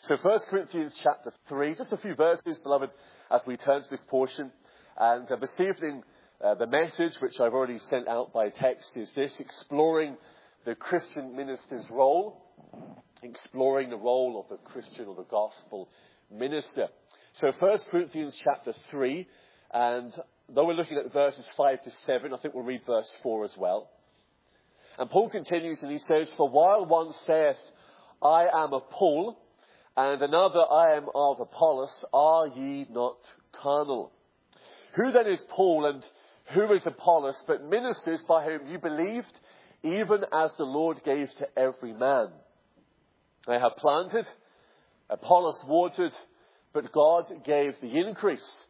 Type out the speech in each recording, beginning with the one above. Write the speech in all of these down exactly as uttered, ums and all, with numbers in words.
So First Corinthians chapter three, just a few verses, beloved, as we turn to this portion. And uh, this evening, uh, the message, which I've already sent out by text, is this: exploring the Christian minister's role. Exploring the role of the Christian or the gospel minister. So First Corinthians chapter three, and though we're looking at verses five to seven, I think we'll read verse four as well. And Paul continues and he says, "For while one saith, I am of Paul, and another, I am of Apollos, are ye not carnal? Who then is Paul and who is Apollos, but ministers by whom you believed, even as the Lord gave to every man? They have planted, Apollos watered, but God gave the increase.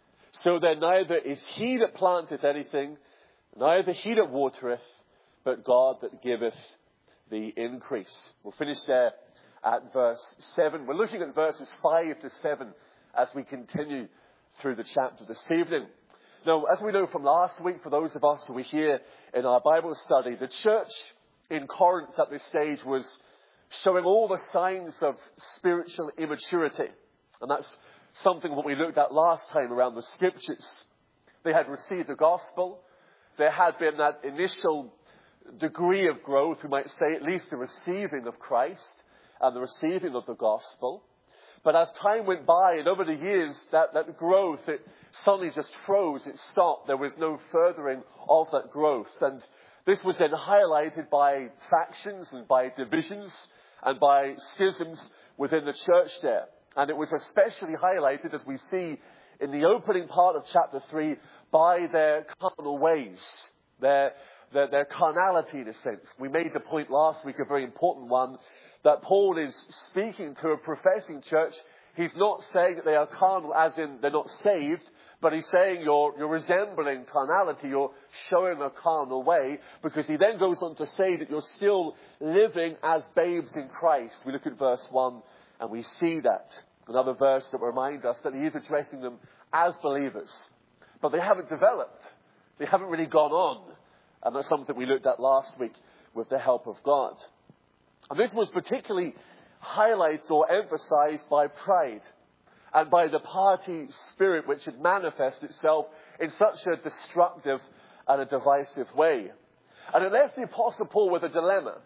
So then neither is he that planteth anything, neither he that watereth, but God that giveth the increase." We'll finish there at verse seven. We're looking at verses five to seven as we continue through the chapter this evening. Now, as we know from last week, for those of us who were here in our Bible study, the church in Corinth at this stage was showing all the signs of spiritual immaturity. And that's something what we looked at last time around the scriptures. They had received the gospel. There had been that initial degree of growth, we might say, at least the receiving of Christ and the receiving of the gospel. But as time went by and over the years, that, that growth, it suddenly just froze. It stopped. There was no furthering of that growth. And this was then highlighted by factions and by divisions and by schisms within the church there. And it was especially highlighted, as we see in the opening part of chapter three, by their carnal ways, their, their, their carnality in a sense. We made the point last week, a very important one, that Paul is speaking to a professing church. He's not saying that they are carnal as in they're not saved, but he's saying you're, you're resembling carnality, you're showing a carnal way, because he then goes on to say that you're still living as babes in Christ. We look at verse one and we see that. Another verse that reminds us that he is addressing them as believers. But they haven't developed. They haven't really gone on. And that's something we looked at last week with the help of God. And this was particularly highlighted or emphasized by pride and by the party spirit, which had manifested itself in such a destructive and a divisive way. And it left the Apostle Paul with a dilemma.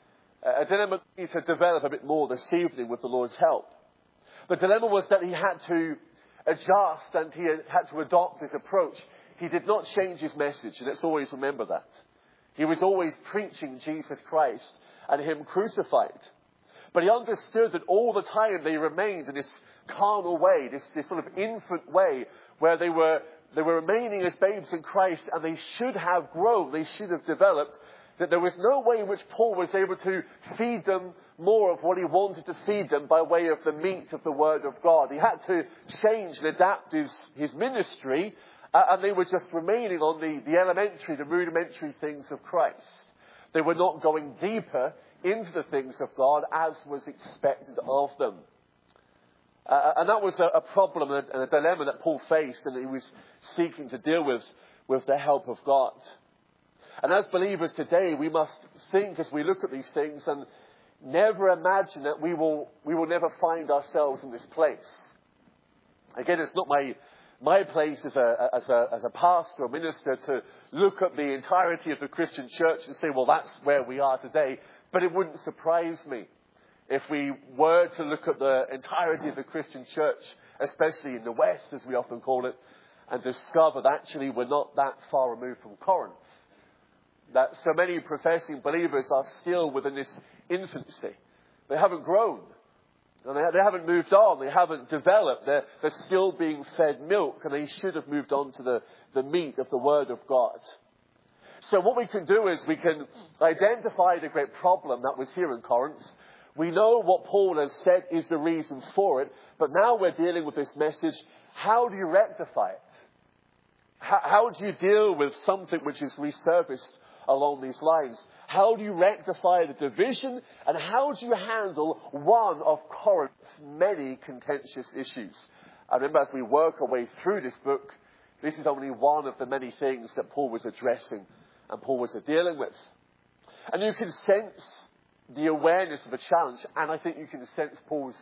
A dilemma we need to develop a bit more this evening with the Lord's help. The dilemma was that he had to adjust and he had to adopt his approach. He did not change his message, and let's always remember that. He was always preaching Jesus Christ and him crucified. But he understood that all the time they remained in this carnal way, this, this sort of infant way, where they were, they were remaining as babes in Christ, and they should have grown, they should have developed, that there was no way in which Paul was able to feed them more of what he wanted to feed them by way of the meat of the Word of God. He had to change and adapt his, his ministry, uh, and they were just remaining on the, the elementary, the rudimentary things of Christ. They were not going deeper into the things of God as was expected of them. Uh, and that was a, a problem and a, and a dilemma that Paul faced and that he was seeking to deal with with the help of God. And as believers today, we must think as we look at these things and never imagine that we will we will never find ourselves in this place. Again, it's not my my place as a as a as a pastor or minister to look at the entirety of the Christian church and say, well, that's where we are today. But it wouldn't surprise me if we were to look at the entirety of the Christian church, especially in the West, as we often call it, and discover that actually we're not that far removed from Corinth. That so many professing believers are still within this infancy. They haven't grown. And they, they haven't moved on. They haven't developed. They're, they're still being fed milk, and they should have moved on to the, the meat of the Word of God. So what we can do is we can identify the great problem that was here in Corinth. We know what Paul has said is the reason for it. But now we're dealing with this message. How do you rectify it? How, how do you deal with something which is resurfaced along these lines? How do you rectify the division? And how do you handle one of Corinth's many contentious issues? I remember as we work our way through this book, this is only one of the many things that Paul was addressing and Paul was dealing with. And you can sense the awareness of the challenge, and I think you can sense Paul's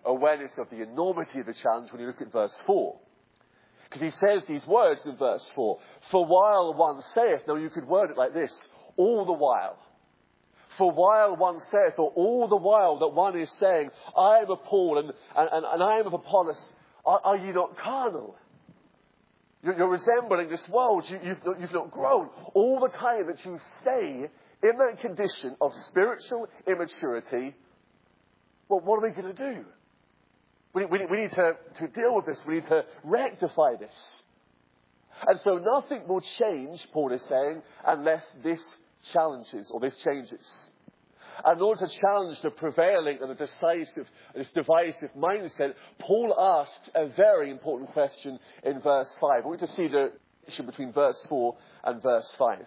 awareness of the enormity of the challenge when you look at verse four. Because he says these words in verse four. For while one saith, now you could word it like this, all the while. For while one saith, or all the while that one is saying, I am of Paul and, and, and I am of Apollos, are, are you not carnal? You're, you're resembling this world. You, you've, not, you've not grown. All the time that you stay in that condition of spiritual immaturity, well, what are we going to do? We, we, we need to, to deal with this. We need to rectify this. And so nothing will change, Paul is saying, unless this challenges or this changes. And in order to challenge the prevailing and the decisive, this divisive mindset, Paul asked a very important question in verse five. I want you to see the connection between verse four and verse five.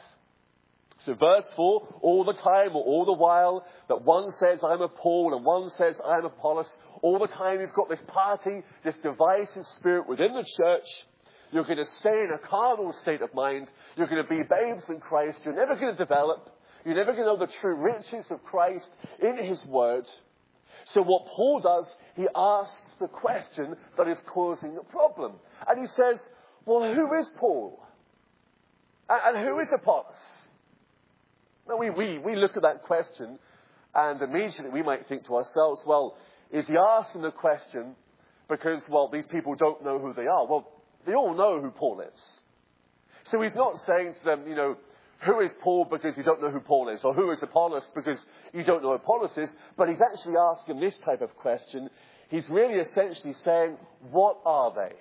So verse four, all the time or all the while that one says, I'm of Paul, and one says, I'm of Apollos, all the time you've got this party, this divisive spirit within the church. You're going to stay in a carnal state of mind. You're going to be babes in Christ. You're never going to develop. You're never going to know the true riches of Christ in his word. So what Paul does, he asks the question that is causing the problem. And he says, well, who is Paul? And, and who is Apollos? Now, we, we, we look at that question, and immediately we might think to ourselves, well, is he asking the question because, well, these people don't know who they are? Well, they all know who Paul is. So he's not saying to them, you know, who is Paul because you don't know who Paul is, or who is Apollos because you don't know who Apollos is, but he's actually asking this type of question. He's really essentially saying, what are they?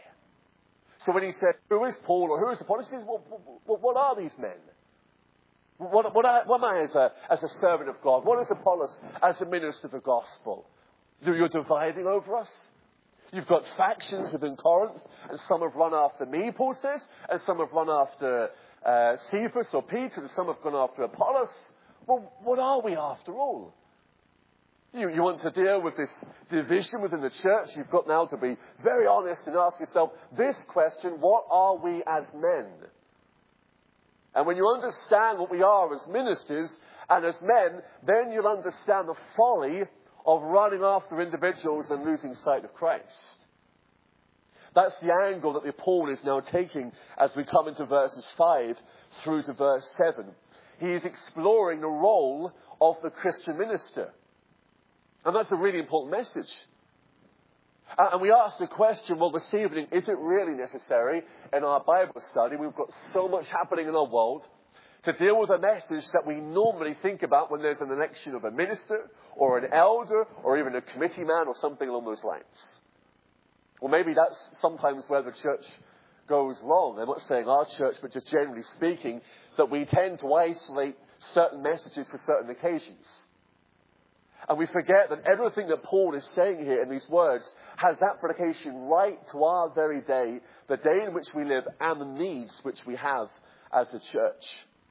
So when he said, who is Paul or who is Apollos, he says, well, what, what are these men? What, what, I, what am I as a, as a servant of God? What is Apollos as a minister of the gospel? You're dividing over us? You've got factions within Corinth, and some have run after me, Paul says, and some have run after uh, Cephas or Peter, and some have gone after Apollos. Well, what are we after all? You, you want to deal with this division within the church? You've got now to be very honest and ask yourself this question, what are we as men? And when you understand what we are as ministers and as men, then you'll understand the folly of running after individuals and losing sight of Christ. That's the angle that the Paul is now taking as we come into verses five through to verse seven. He is exploring the role of the Christian minister. And that's a really important message. And we ask the question, well, this evening, is it really necessary in our Bible study? We've got so much happening in our world to deal with a message that we normally think about when there's an election of a minister or an elder or even a committee man or something along those lines. Or maybe that's sometimes where the church goes wrong. I'm not saying our church, but just generally speaking, that we tend to isolate certain messages for certain occasions. And we forget that everything that Paul is saying here in these words has application right to our very day, the day in which we live and the needs which we have as a church.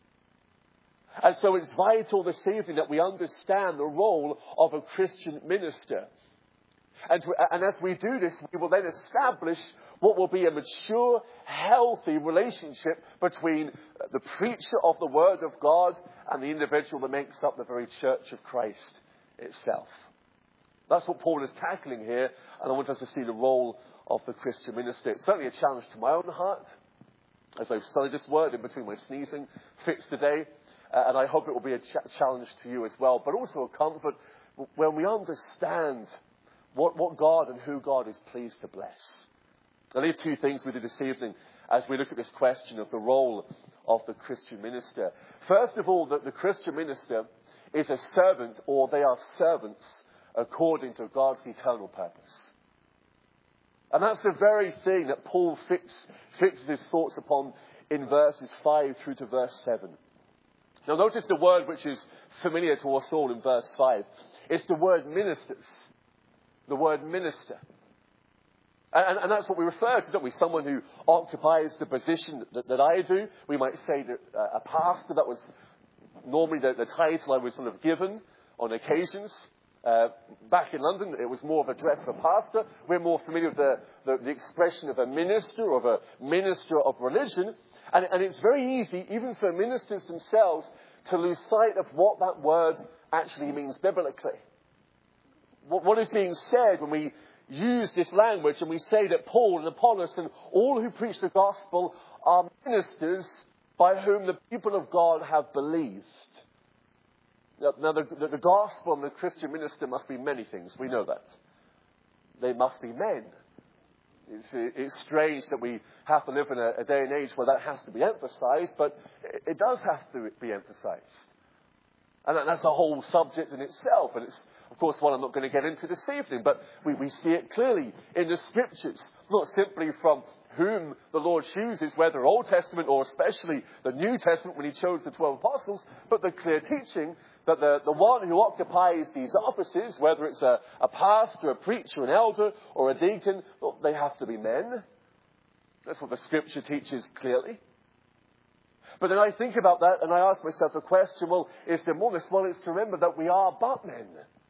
And so it's vital this evening that we understand the role of a Christian minister. And, to, and as we do this, we will then establish what will be a mature, healthy relationship between the preacher of the Word of God and the individual that makes up the very church of Christ itself. That's what Paul is tackling here, and I want us to see the role of the Christian minister. It's certainly a challenge to my own heart, as I've studied this word in between my sneezing fits today, uh, and I hope it will be a ch- challenge to you as well, but also a comfort when we understand what, what God and who God is pleased to bless. I'll leave two things with you this evening as we look at this question of the role of the Christian minister. First of all, that the Christian minister is a servant, or they are servants according to God's eternal purpose. And that's the very thing that Paul fix, fixes his thoughts upon in verses five through to verse seven. Now notice the word which is familiar to us all in verse five. It's the word ministers. The word minister. And, and that's what we refer to, don't we? Someone who occupies the position that, that I do. We might say that uh, a pastor, that was normally the, the title I was sort of given on occasions. Uh, back in London, it was more of a dress of a pastor. We're more familiar with the, the, the expression of a minister, or of a minister of religion. And, and it's very easy, even for ministers themselves, to lose sight of what that word actually means biblically. What, what is being said when we use this language and we say that Paul and Apollos and all who preach the gospel are ministers by whom the people of God have believed. Now, the, the, the gospel and the Christian minister must be many things. We know that. They must be men. It's, it's strange that we have to live in a, a day and age where that has to be emphasized, but it, it does have to be emphasized. And that, that's a whole subject in itself, and it's, of course, one I'm not going to get into this evening, but we, we see it clearly in the Scriptures, not simply from whom the Lord chooses, whether Old Testament or especially the New Testament when he chose the twelve apostles, but the clear teaching that the, the one who occupies these offices, whether it's a, a pastor, a preacher, an elder, or a deacon, well, they have to be men. That's what the Scripture teaches clearly. But then I think about that and I ask myself the question, well, is there more? Well, it's to remember that we are but men.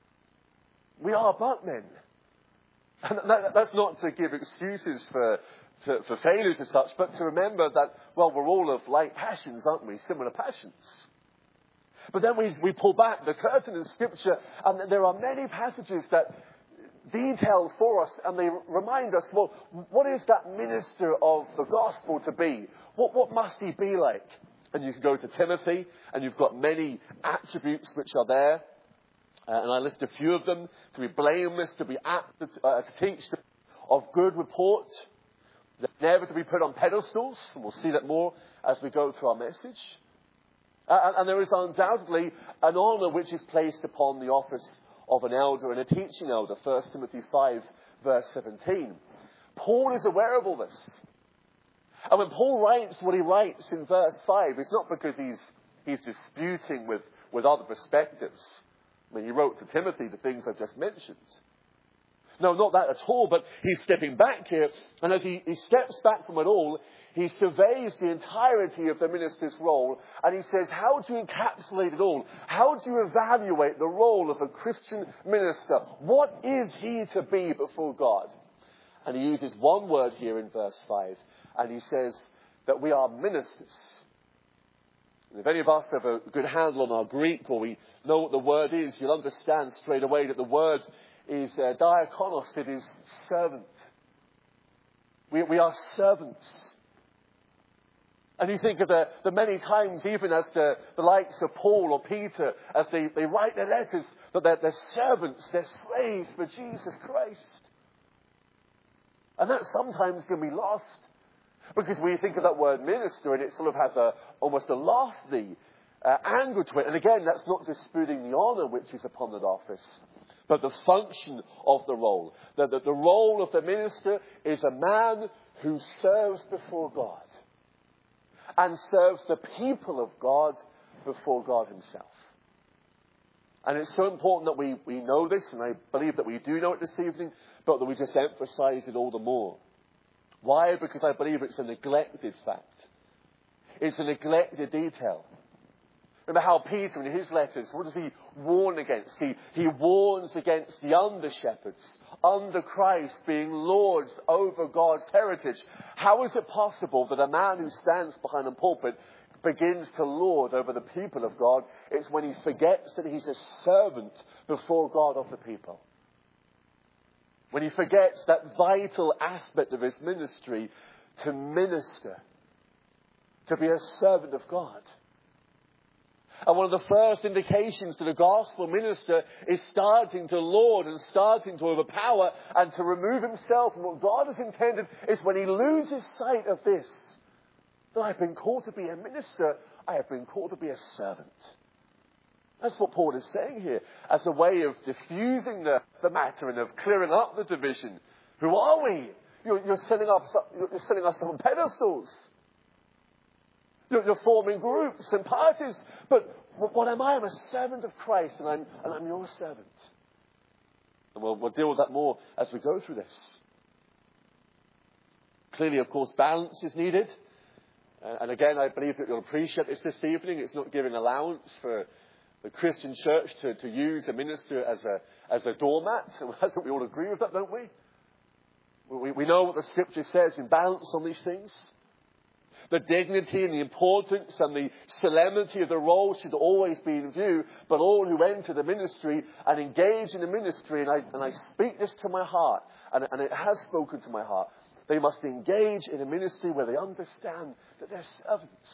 We are but men. And that, that's not to give excuses for, to, for failures and such, but to remember that, well, we're all of like passions, aren't we? Similar passions. But then we, we pull back the curtain in Scripture, and there are many passages that detail for us, and they remind us, well, what is that minister of the gospel to be? What, what must he be like? And you can go to Timothy, and you've got many attributes which are there. Uh, and I list a few of them: to be blameless, to be apt to, uh, to teach, of good report, never to be put on pedestals, and we'll see that more as we go through our message. Uh, and, and there is undoubtedly an honour which is placed upon the office of an elder and a teaching elder. First Timothy five, verse seventeen. Paul is aware of all this. And when Paul writes what he writes in verse five, it's not because he's, he's disputing with, with other perspectives. I mean, he wrote to Timothy the things I've just mentioned. No, not that at all, but he's stepping back here, and as he, he steps back from it all, he surveys the entirety of the minister's role, and he says, how do you encapsulate it all? How do you evaluate the role of a Christian minister? What is he to be before God? And he uses one word here in verse five, and he says that we are ministers. And if any of us have a good handle on our Greek, or we know what the word is, you'll understand straight away that the word is uh, diakonos, it is servant. We, we are servants. And you think of the, the many times, even as the, the likes of Paul or Peter, as they, they write their letters, that they're, they're servants, they're slaves for Jesus Christ. And that sometimes can be lost, because we think of that word minister and it sort of has a almost a lofty uh, angle to it. And again, that's not disputing the honour which is upon that office, but the function of the role. That the, the role of the minister is a man who serves before God and serves the people of God before God himself. And it's so important that we, we know this, and I believe that we do know it this evening, but that we just emphasize it all the more. Why? Because I believe it's a neglected fact. It's a neglected detail. Remember how Peter, in his letters, what does he warn against? He, he warns against the under-shepherds, under Christ, being lords over God's heritage. How is it possible that a man who stands behind a pulpit begins to lord over the people of God? It's when he forgets that he's a servant before God of the people. When he forgets that vital aspect of his ministry, to minister, to be a servant of God. And one of the first indications to the gospel minister is starting to lord and starting to overpower and to remove himself from what God has intended, is when he loses sight of this. That I've been called to be a minister, I have been called to be a servant. That's what Paul is saying here, as a way of diffusing the, the matter and of clearing up the division. Who are we? You're, you're, setting up, you're setting us on pedestals. You're, you're forming groups and parties. But what am I? I'm a servant of Christ, and I'm, and I'm your servant. And we'll, we'll deal with that more as we go through this. Clearly, of course, balance is needed. Uh, and again, I believe that you'll appreciate this this evening. It's not giving allowance for the Christian church to, to use a minister as a as a doormat. I think we all agree with that, don't we? we? We know what the Scripture says in balance on these things. The dignity and the importance and the solemnity of the role should always be in view. But all who enter the ministry and engage in the ministry, and I, and I speak this to my heart, and, and it has spoken to my heart, they must engage in a ministry where they understand that they're servants,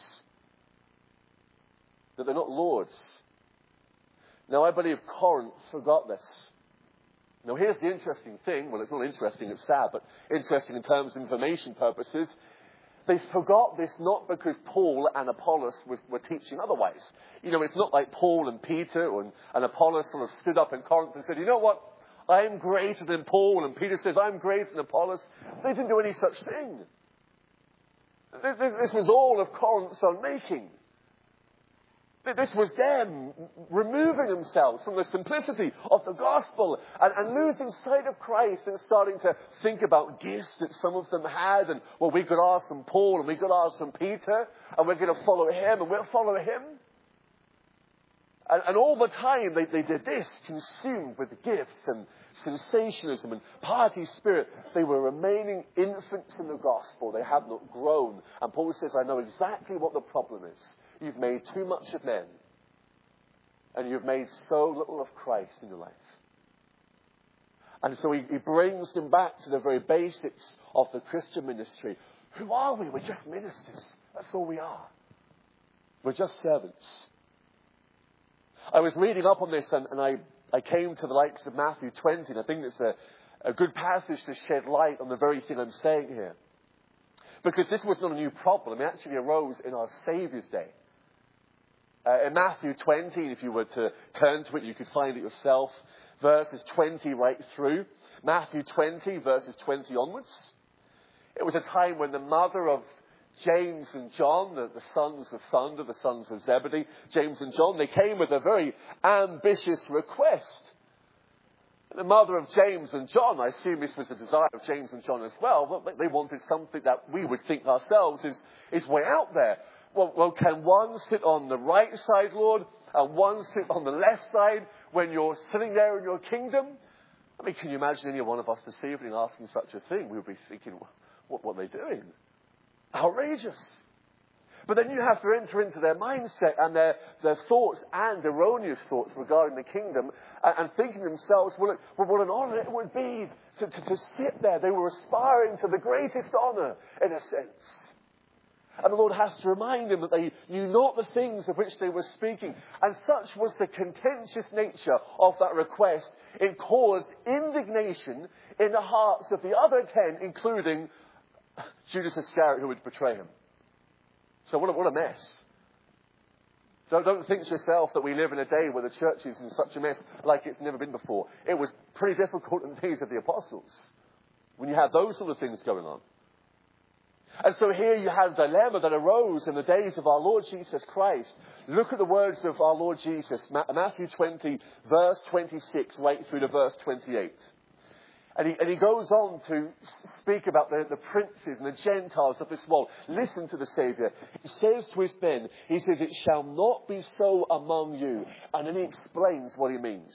that they're not lords. Now, I believe Corinth forgot this. Now, here's the interesting thing. Well, it's not interesting, it's sad, but interesting in terms of information purposes. They forgot this not because Paul and Apollos was, were teaching otherwise. You know, it's not like Paul and Peter and, and Apollos sort of stood up in Corinth and said, you know what, I'm greater than Paul, and Peter says, I'm greater than Apollos. They didn't do any such thing. This, this, this was all of Corinth's own making. This was them removing themselves from the simplicity of the gospel and, and losing sight of Christ and starting to think about gifts that some of them had. And, well, we could ask from Paul and we could ask from Peter and we're going to follow him and we'll follow him. And, and all the time they, they did this, consumed with gifts and sensationalism and party spirit. They were remaining infants in the gospel. They had not grown. And Paul says, I know exactly what the problem is. You've made too much of men. And you've made so little of Christ in your life. And so he, he brings them back to the very basics of the Christian ministry. Who are we? We're just ministers. That's all we are. We're just servants. I was reading up on this and, and I, I came to the likes of Matthew twenty. And I think it's a, a good passage to shed light on the very thing I'm saying here. Because this was not a new problem. It actually arose in our Saviour's day. Uh, in Matthew twenty, if you were to turn to it, you could find it yourself. Verses twenty right through. Matthew twenty, verses twenty onwards. It was a time when the mother of James and John, the, the sons of thunder, the sons of Zebedee, James and John, they came with a very ambitious request. The mother of James and John, I assume this was the desire of James and John as well, but they wanted something that we would think ourselves is, is way out there. Well, well, can one sit on the right side, Lord, and one sit on the left side when you're sitting there in your kingdom? I mean, can you imagine any one of us this evening asking such a thing? We would be thinking, what, what are they doing? Outrageous. But then you have to enter into their mindset and their, their thoughts and erroneous thoughts regarding the kingdom and, and thinking to themselves, well, it, well, what an honour it would be to, to, to sit there. They were aspiring to the greatest honour, in a sense. And the Lord has to remind them that they knew not the things of which they were speaking. And such was the contentious nature of that request. It caused indignation in the hearts of the other ten, including Judas Iscariot, who would betray him. So what a, what a mess. So don't think to yourself that we live in a day where the church is in such a mess like it's never been before. It was pretty difficult in the days of the apostles when you had those sort of things going on. And so here you have a dilemma that arose in the days of our Lord Jesus Christ. Look at the words of our Lord Jesus, Matthew twenty, verse twenty-six, right through to verse twenty-eight. And he, and he goes on to speak about the, the princes and the Gentiles of this world. Listen to the Saviour. He says to his men, he says, it shall not be so among you. And then he explains what he means.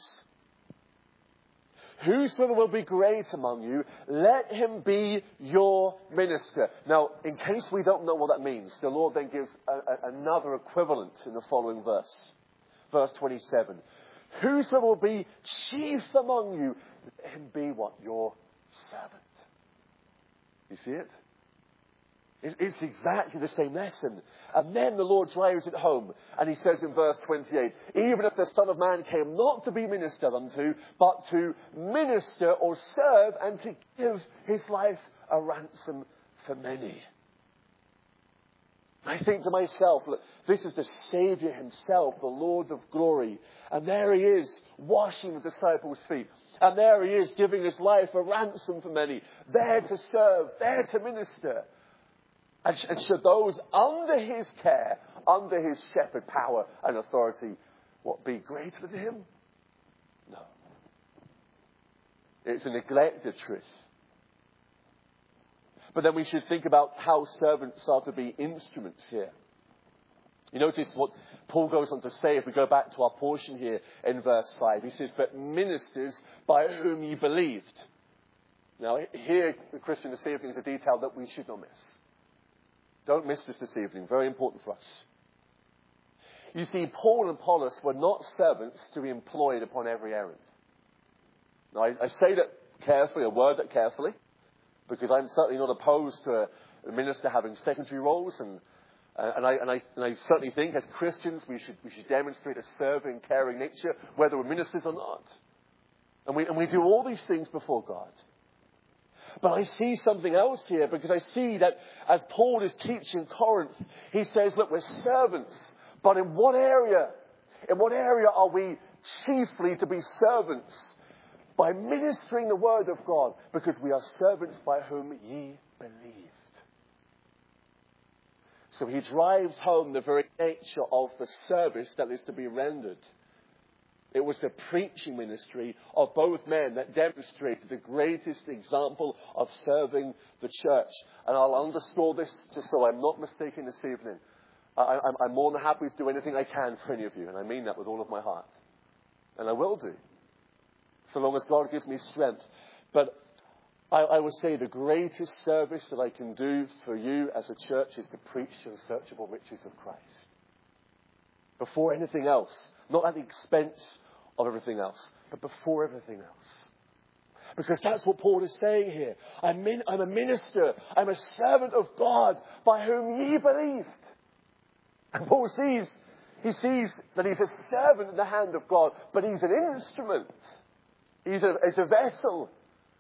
Whosoever will be great among you, let him be your minister. Now, in case we don't know what that means, the Lord then gives a, a, another equivalent in the following verse. Verse twenty-seven. Whosoever will be chief among you, let him be what? Your servant. You see it? It's exactly the same lesson. And then the Lord drives it home. And he says in verse twenty-eight, even if the Son of Man came not to be ministered unto, but to minister or serve and to give his life a ransom for many. I think to myself, look, this is the Saviour himself, the Lord of glory. And there he is, washing the disciples' feet. And there he is, giving his life a ransom for many. There to serve, there to minister. And should those under his care, under his shepherd power and authority, what, be greater than him? No. It's a neglected truth. But then we should think about how servants are to be instruments here. You notice what Paul goes on to say if we go back to our portion here in verse five. He says, but ministers by whom ye believed. Now here, the Christian this evening is a detail that we should not miss. Don't miss this this evening. Very important for us. You see, Paul and Apollos were not servants to be employed upon every errand. Now, I, I say that carefully, I word that carefully, because I'm certainly not opposed to a, a minister having secondary roles, and uh, and, I, and, I, and I certainly think as Christians we should we should demonstrate a serving, caring nature, whether we're ministers or not. And we and we do all these things before God. But I see something else here, because I see that as Paul is teaching Corinth, he says, look, we're servants, but in what area? In what area are we chiefly to be servants? By ministering the word of God, because we are servants by whom ye believed. So he drives home the very nature of the service that is to be rendered. It was the preaching ministry of both men that demonstrated the greatest example of serving the church. And I'll underscore this just so I'm not mistaken this evening. I, I'm, I'm more than happy to do anything I can for any of you, and I mean that with all of my heart. And I will do, so long as God gives me strength. But I, I would say the greatest service that I can do for you as a church is to preach the unsearchable riches of Christ. Before anything else. Not at the expense of everything else, but before everything else. Because that's what Paul is saying here. I'm, in, I'm a minister. I'm a servant of God by whom ye believed. And Paul sees, he sees that he's a servant in the hand of God, but he's an instrument. He's a, he's a vessel.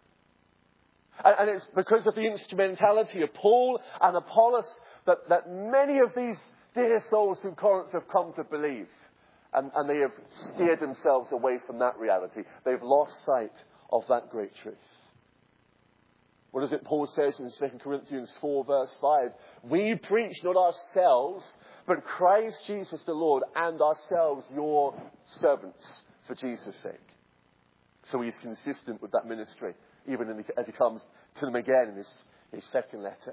And, and it's because of the instrumentality of Paul and Apollos that, that many of these dear souls in Corinth have come to believe. And, and they have steered themselves away from that reality. They've lost sight of that great truth. What is it Paul says in Second Corinthians four verse five? We preach not ourselves, but Christ Jesus the Lord, and ourselves your servants for Jesus' sake. So he's consistent with that ministry, even in the, as he comes to them again in his, his second letter.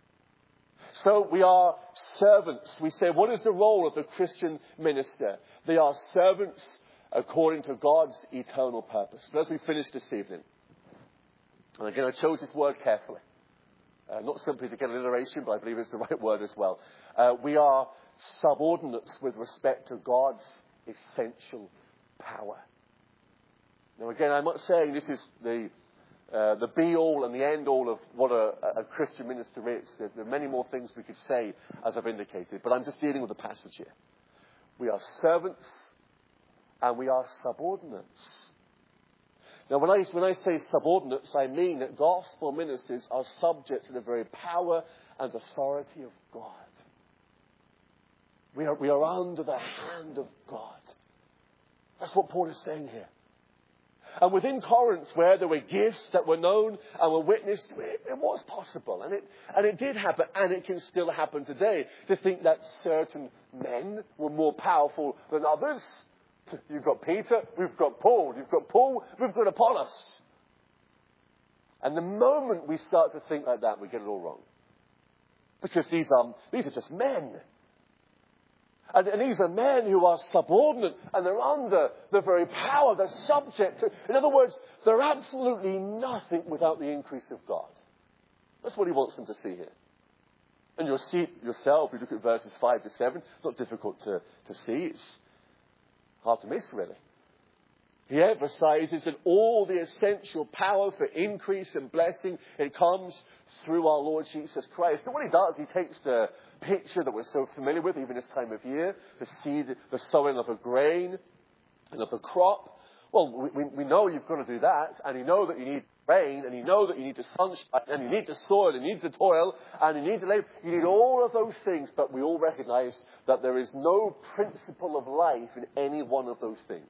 So we are servants. We say, what is the role of the Christian minister? They are servants according to God's eternal purpose. But as we finish this evening, and again I chose this word carefully, uh, not simply to get alliteration, but I believe it's the right word as well. Uh, we are subordinates with respect to God's essential power. Now again, I'm not saying this is the Uh, the be-all and the end-all of what a, a Christian minister is. There, there are many more things we could say, as I've indicated, but I'm just dealing with the passage here. We are servants and we are subordinates. Now, when I, when I say subordinates, I mean that gospel ministers are subject to the very power and authority of God. We are, we are under the hand of God. That's what Paul is saying here. And within Corinth, where there were gifts that were known and were witnessed, it, it was possible. And it, and it did happen, and it can still happen today, to think that certain men were more powerful than others. You've got Peter, we've got Paul. You've got Paul, we've got Apollos. And the moment we start to think like that, we get it all wrong. Because these are, these are just men. And, and these are men who are subordinate, and they're under the very power, they're subject to. In other words, they're absolutely nothing without the increase of God. That's what he wants them to see here. And you'll see it yourself. You look at verses five to seven. It's not difficult to, to see. It's hard to miss, really. He emphasizes that all the essential power for increase and blessing, it comes through our Lord Jesus Christ. And what he does, he takes the picture that we're so familiar with, even this time of year, to see the, the sowing of a grain and of a crop. Well, we, we know you've got to do that, and you know that you need rain, and you know that you need the sunshine, and you need the soil, and you need the toil, and you need the labor. You need all of those things, but we all recognize that there is no principle of life in any one of those things.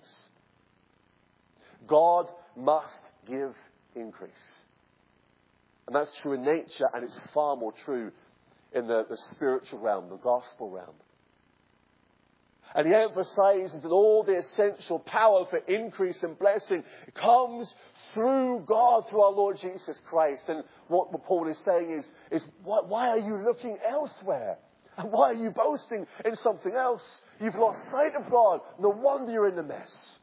God must give increase. And that's true in nature, and it's far more true in the, the spiritual realm, the gospel realm. And he emphasizes that all the essential power for increase and blessing comes through God, through our Lord Jesus Christ. And what Paul is saying is, is why, why are you looking elsewhere? And why are you boasting in something else? You've lost sight of God. No wonder you're in the mess.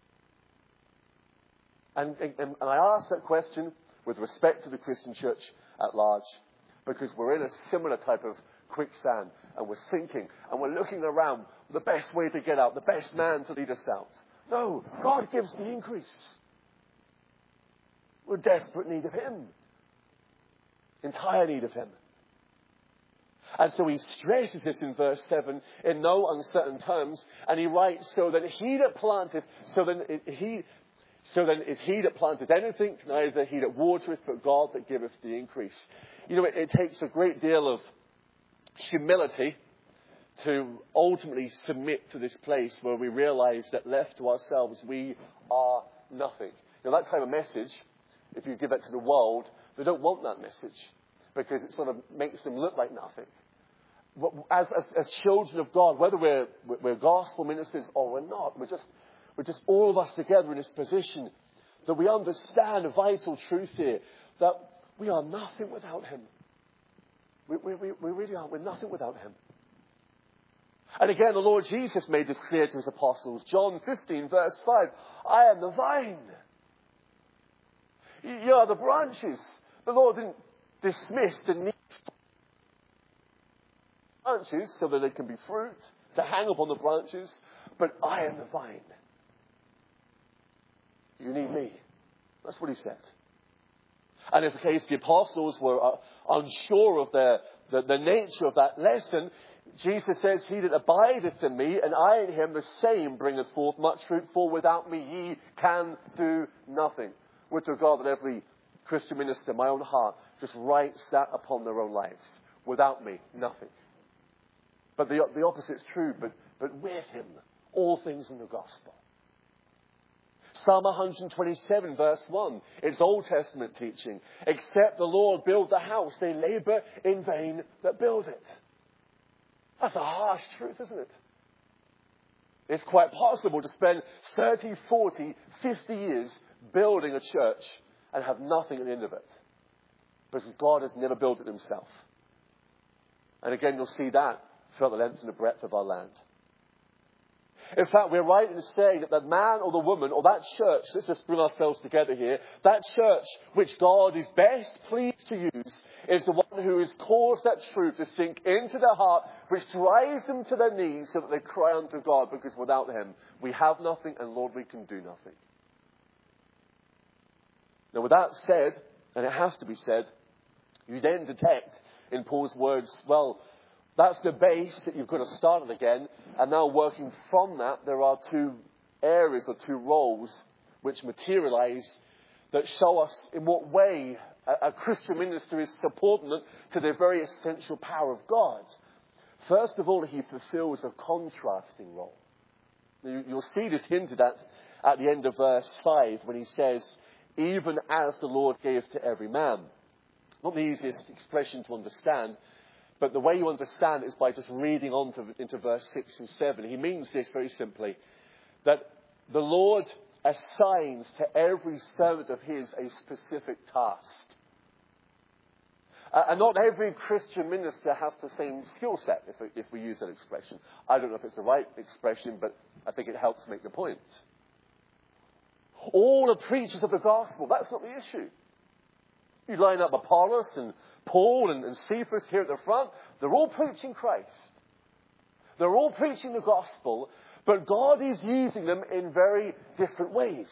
And, and, and I ask that question with respect to the Christian church at large, because we're in a similar type of quicksand and we're sinking and we're looking around the best way to get out, the best man to lead us out. No, God gives the increase. We're in desperate need of him. Entire need of him. And so he stresses this in verse seven in no uncertain terms. And he writes, so that he that planteth, so then he, so then is he that planteth anything, neither he that watereth, but God that giveth the increase. You know, it, it takes a great deal of humility to ultimately submit to this place where we realize that left to ourselves, we are nothing. Now, that kind of message, if you give it to the world, they don't want that message because it sort of makes them look like nothing. As, as, as children of God, whether we're, we're gospel ministers or we're not, we're just, we're just all of us together in this position that we understand a vital truth here, that we are nothing without him. We, we, we, we really are. We're nothing without him. And again, the Lord Jesus made this clear to his apostles. John fifteen, verse five, I am the vine. You are the branches. The Lord didn't dismiss the need for branches so that there can be fruit to hang upon the branches, but I am the vine. You need me. That's what he said. And in the case the apostles were uh, unsure of their, the, the nature of that lesson, Jesus says, he that abideth in me, and I in him, the same bringeth forth much fruit, for without me ye can do nothing. Would to God that every Christian minister, my own heart, just writes that upon their own lives. Without me, nothing. But the, the opposite is true, but, but with him, all things in the gospel. Psalm one twenty-seven, verse one, it's Old Testament teaching. Except the Lord build the house, they labor in vain that build it. That's a harsh truth, isn't it? It's quite possible to spend thirty, forty, fifty years building a church and have nothing at the end of it. Because God has never built it himself. And again, you'll see that throughout the length and the breadth of our land. In fact, we're right in saying that that man or the woman or that church, let's just bring ourselves together here, that church which God is best pleased to use is the one who has caused that truth to sink into their heart, which drives them to their knees so that they cry unto God, because without him we have nothing, and Lord, we can do nothing. Now, with that said, and it has to be said, you then detect in Paul's words, well, that's the base that you've got to start it again. And now working from that, there are two areas or two roles which materialize that show us in what way a, a Christian minister is subordinate to the very essential power of God. First of all, he fulfills a contrasting role. You, you'll see this hinted at at the end of verse five when he says, even as the Lord gave to every man. Not the easiest expression to understand, but the way you understand it is by just reading on to, into verse six and seven. He means this very simply, that the Lord assigns to every servant of his a specific task. Uh, and not every Christian minister has the same skill set, if, we- if we use that expression. I don't know if it's the right expression, but I think it helps make the point. All are preachers of the gospel. That's not the issue. You line up Apollos and Paul and, and Cephas here at the front. They're all preaching Christ. They're all preaching the gospel, but God is using them in very different ways.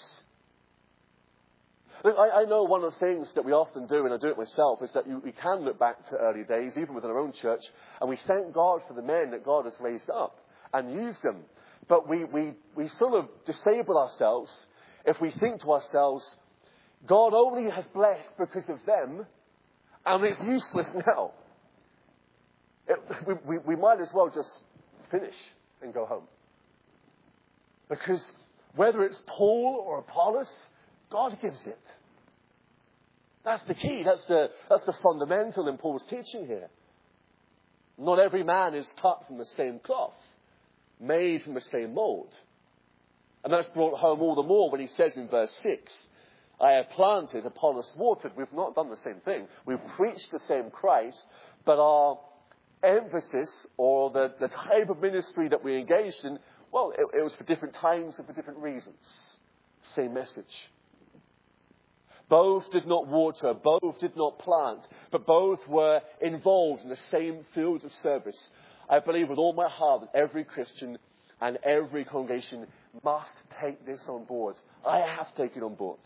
Look, I, I know one of the things that we often do, and I do it myself, is that you, we can look back to early days, even within our own church, and we thank God for the men that God has raised up and used them. But we, we, we sort of disable ourselves if we think to ourselves, God only has blessed because of them, and it's useless now. It, we, we, we might as well just finish and go home. Because whether it's Paul or Apollos, God gives it. That's the key. That's the, that's the fundamental in Paul's teaching here. Not every man is cut from the same cloth, made from the same mold. And that's brought home all the more when he says in verse six, I have planted, Apollos watered. We've not done the same thing. We've preached the same Christ, but our emphasis or the, the type of ministry that we engaged in, well, it, it was for different times and for different reasons. Same message. Both did not water, both did not plant, but both were involved in the same field of service. I believe with all my heart that every Christian and every congregation must take this on board. I have taken on board.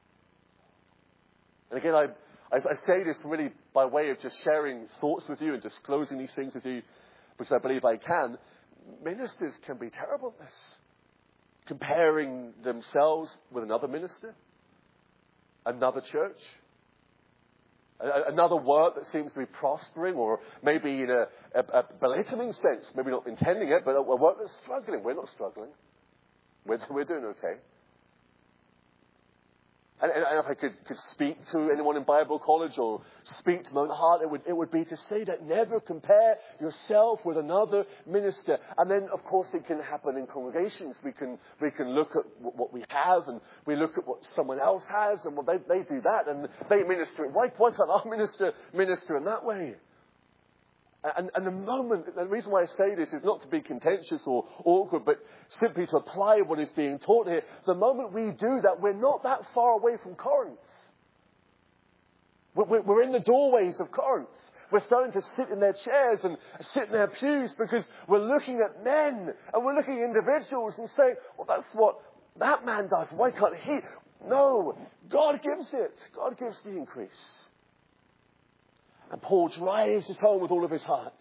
And again, I, I, I say this really by way of just sharing thoughts with you and disclosing these things with you, because I believe I can. Ministers can be terrible at this. Comparing themselves with another minister, another church, a, another work that seems to be prospering, or maybe in a, a, a belittling sense, maybe not intending it, but a, a work that's struggling. We're not struggling. We're, we're doing okay. And, and if I could, could speak to anyone in Bible college or speak to my own heart, it would, it would be to say that never compare yourself with another minister. And then, of course, it can happen in congregations. We can, we can look at what we have, and we look at what someone else has, and well, they, they do that, and they minister it. Why, why can't our minister minister in that way? And, and the moment, the reason why I say this is not to be contentious or awkward, but simply to apply what is being taught here. The moment we do that, we're not that far away from Corinth. We're, we're in the doorways of Corinth. We're starting to sit in their chairs and sit in their pews because we're looking at men and we're looking at individuals and saying, well, that's what that man does. Why can't he? No, God gives it. God gives the increase. And Paul drives this home with all of his heart.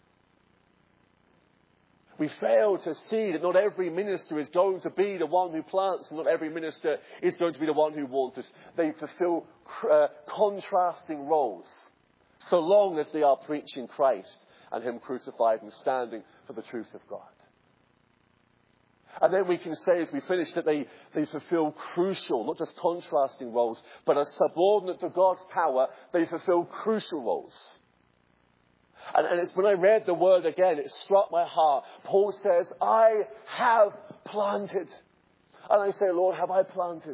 We fail to see that not every minister is going to be the one who plants, and not every minister is going to be the one who waters. They fulfill uh, contrasting roles, so long as they are preaching Christ and Him crucified and standing for the truth of God. And then we can say, as we finish, that they, they fulfill crucial, not just contrasting roles, but as subordinate to God's power, they fulfill crucial roles. And, and it's when I read the word again, it struck my heart. Paul says, I have planted. And I say, Lord, have I planted?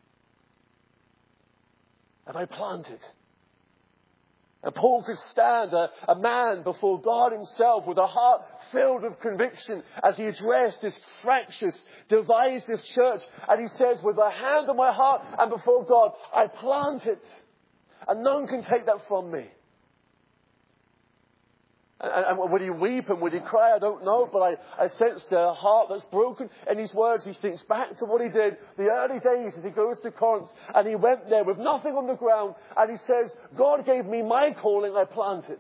Have I planted? And Paul could stand, a, a man before God Himself, with a heart filled with conviction, as he addressed this fractious, divisive church. And he says, with a hand on my heart and before God, I planted. And none can take that from me. And, and would he weep and would he cry? I don't know, but I, I sense the heart that's broken. In his words, he thinks back to what he did the early days as he goes to Corinth. And he went there with nothing on the ground. And he says, God gave me my calling, I planted.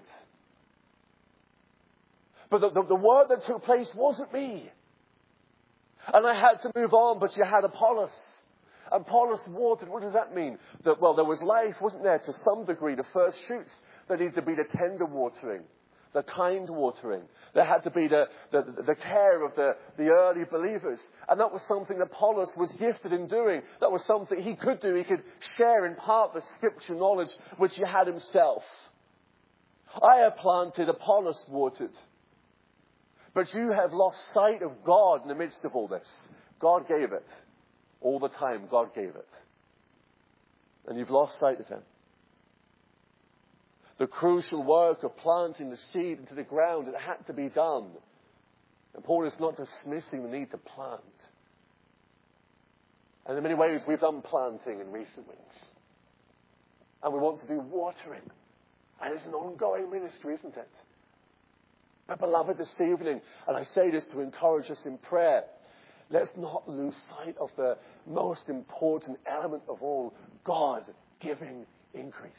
But the, the, the work that took place wasn't me. And I had to move on, but you had Apollos. And Apollos watered. What does that mean? That, well, there was life, wasn't there, to some degree, the first shoots. There needed to be the tender watering, the kind watering. There had to be the, the, the care of the, the early believers. And that was something that Apollos was gifted in doing. That was something he could do. He could share in part the scripture knowledge which he had himself. I have planted, Apollos watered. But you have lost sight of God in the midst of all this. God gave it. All the time, God gave it. And you've lost sight of Him. The crucial work of planting the seed into the ground, it had to be done. And Paul is not dismissing the need to plant. And in many ways, we've done planting in recent weeks. And we want to do watering. And it's an ongoing ministry, isn't it? But beloved, this evening, and I say this to encourage us in prayer, let's not lose sight of the most important element of all, God giving increase.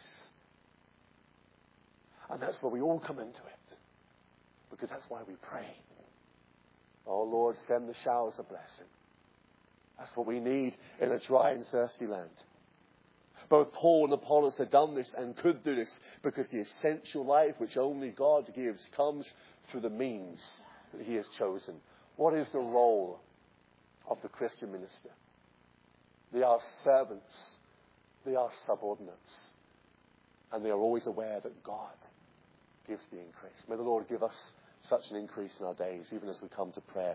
And that's where we all come into it. Because that's why we pray. Oh Lord, send the showers of blessing. That's what we need in a dry and thirsty land. Both Paul and Apollos had done this and could do this because the essential life which only God gives comes through the means that He has chosen. What is the role of the Christian minister? They are servants. They are subordinates. And they are always aware that God gives the increase. May the Lord give us such an increase in our days, even as we come to prayer.